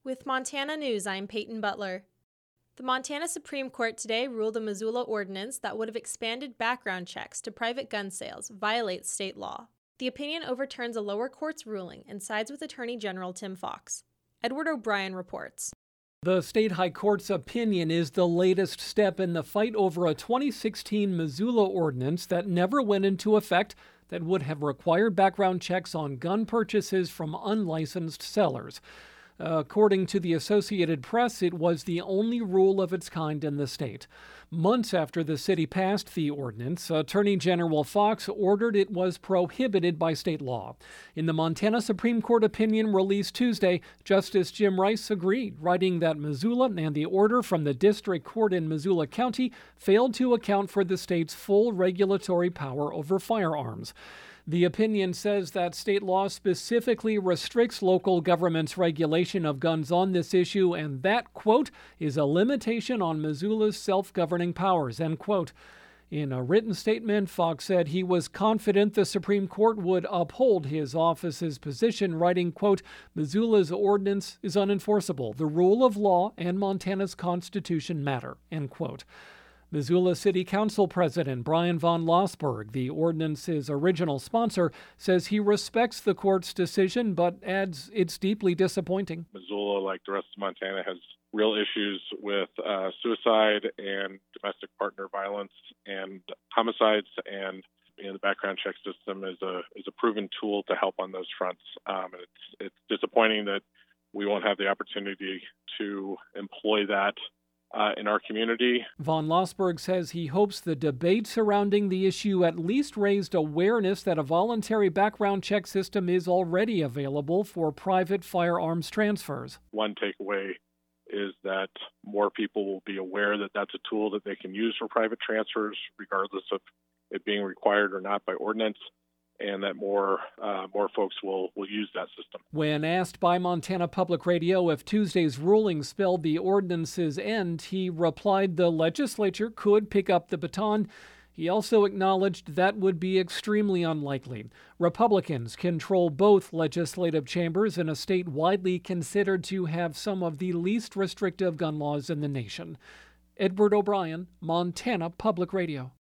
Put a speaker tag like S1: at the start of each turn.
S1: With Montana News, I'm Peyton Butler. The Montana Supreme Court today ruled a Missoula ordinance that would have expanded background checks to private gun sales violates state law. The opinion overturns a lower court's ruling and sides with Attorney General Tim Fox. Edward O'Brien reports.
S2: The state high court's opinion is the latest step in the fight over a 2016 Missoula ordinance that never went into effect that would have required background checks on gun purchases from unlicensed sellers. According to the Associated Press, it was the only rule of its kind in the state. Months after the city passed the ordinance, Attorney General Fox ordered it was prohibited by state law. In the Montana Supreme Court opinion released Tuesday, Justice Jim Rice agreed, writing that Missoula and the order from the district court in Missoula County failed to account for the state's full regulatory power over firearms. The opinion says that state law specifically restricts local government's regulation of guns on this issue, and that, quote, is a limitation on Missoula's self-governing powers, end quote. In a written statement, Fox said he was confident the Supreme Court would uphold his office's position, writing, quote, Missoula's ordinance is unenforceable. The rule of law and Montana's Constitution matter, end quote. Missoula City Council President Brian von Lossberg, the ordinance's original sponsor, says he respects the court's decision, but adds it's deeply disappointing.
S3: Missoula, like the rest of Montana, has real issues with suicide and domestic partner violence and homicides, and the background check system is a proven tool to help on those fronts. It's disappointing that we won't have the opportunity to employ that in our community.
S2: Von Lossberg says he hopes the debate surrounding the issue at least raised awareness that a voluntary background check system is already available for private firearms transfers.
S3: One takeaway is that more people will be aware that that's a tool that they can use for private transfers, regardless of it being required or not by ordinance, and that more folks will use that system.
S2: When asked by Montana Public Radio if Tuesday's ruling spelled the ordinance's end, he replied the legislature could pick up the baton. He also acknowledged that would be extremely unlikely. Republicans control both legislative chambers in a state widely considered to have some of the least restrictive gun laws in the nation. Edward O'Brien, Montana Public Radio.